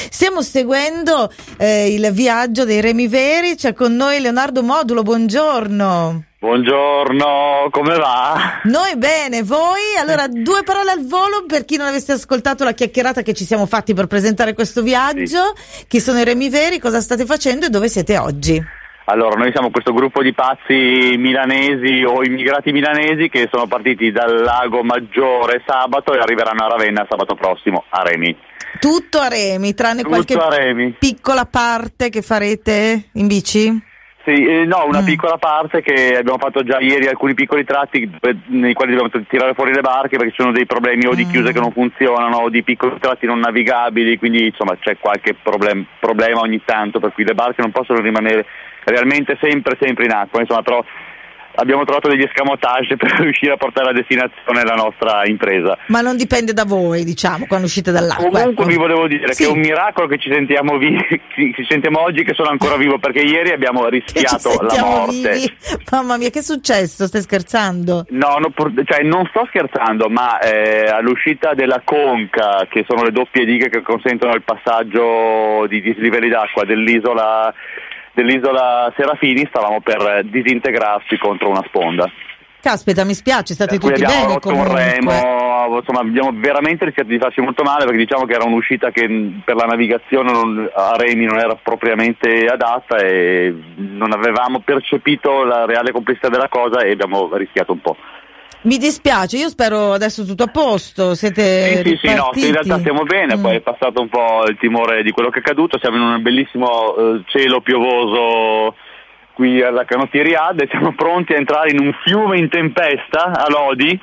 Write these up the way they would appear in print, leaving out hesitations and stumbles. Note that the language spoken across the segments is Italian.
Stiamo seguendo il viaggio dei Remi Veri, c'è con noi Leonardo Modulo, buongiorno. Buongiorno, come va? Noi bene, voi? Allora, 2 parole al volo per chi non avesse ascoltato la chiacchierata che ci siamo fatti per presentare questo viaggio. Sì. Chi sono i Remi Veri, cosa state facendo e dove siete oggi? Allora, noi siamo questo gruppo di pazzi milanesi o immigrati milanesi che sono partiti dal Lago Maggiore sabato e arriveranno a Ravenna sabato prossimo, a Remi. Tutto a Remi, tranne qualche piccola parte che farete in bici? Sì, no, una piccola parte che abbiamo fatto già ieri, alcuni piccoli tratti nei quali dobbiamo tirare fuori le barche perché ci sono dei problemi o di chiuse che non funzionano o di piccoli tratti non navigabili, quindi insomma c'è qualche problema ogni tanto, per cui le barche non possono rimanere realmente sempre in acqua, insomma, però abbiamo trovato degli escamotage per riuscire a portare a destinazione la nostra impresa. Ma non dipende da voi, diciamo, quando uscite dall'acqua. Comunque vi volevo dire che è un miracolo che ci sentiamo ci sentiamo oggi che sono ancora vivo, perché ieri abbiamo rischiato la morte. Vivi. Mamma mia, che è successo? Stai scherzando? No, non sto scherzando, ma all'uscita della conca, che sono le doppie dighe che consentono il passaggio di dislivelli d'acqua dell'isola Serafini, stavamo per disintegrarsi contro una sponda. Caspita, mi spiace, state tutti bene. Abbiamo rotto un remo, insomma abbiamo veramente rischiato di farci molto male, perché diciamo che era un'uscita che per la navigazione a remi non era propriamente adatta e non avevamo percepito la reale complessità della cosa e abbiamo rischiato un po'. Mi dispiace, io spero adesso tutto a posto, siete Sì, no, in realtà stiamo bene, poi è passato un po' il timore di quello che è accaduto, siamo in un bellissimo cielo piovoso qui alla Canottieriade e siamo pronti a entrare in un fiume in tempesta a Lodi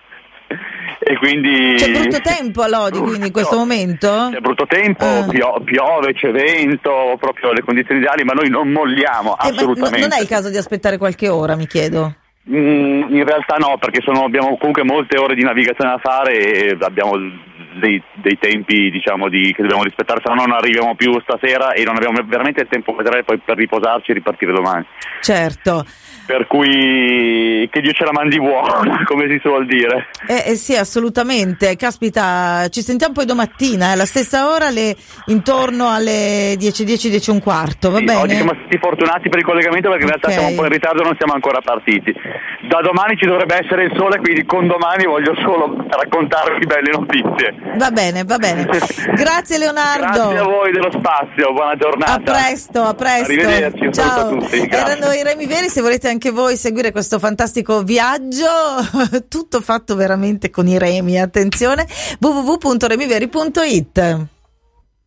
e quindi... C'è brutto tempo a Lodi quindi in questo momento? C'è brutto tempo, piove, c'è vento, proprio le condizioni ideali, ma noi non molliamo assolutamente. Ma non è il caso di aspettare qualche ora, mi chiedo? In realtà no, perché abbiamo comunque molte ore di navigazione da fare e abbiamo dei tempi, diciamo, che dobbiamo rispettare, se no non arriviamo più stasera e non abbiamo veramente il tempo poi per riposarci e ripartire domani. Certo. Per cui che Dio ce la mandi buona, come si suol dire. Sì, assolutamente. Caspita, ci sentiamo poi domattina, alla stessa ora, intorno alle 10:10, va bene? Oggi siamo stati fortunati per il collegamento perché in realtà siamo un po' in ritardo, non siamo ancora partiti. Da domani ci dovrebbe essere il sole, quindi con domani voglio solo raccontarvi belle notizie. Va bene. Grazie Leonardo. Grazie a voi dello spazio, buona giornata. A presto. Arrivederci, un saluto a tutti. Erano i Remi Veri, se volete anche voi seguire questo fantastico viaggio, tutto fatto veramente con i remi, attenzione, www.remiveri.it.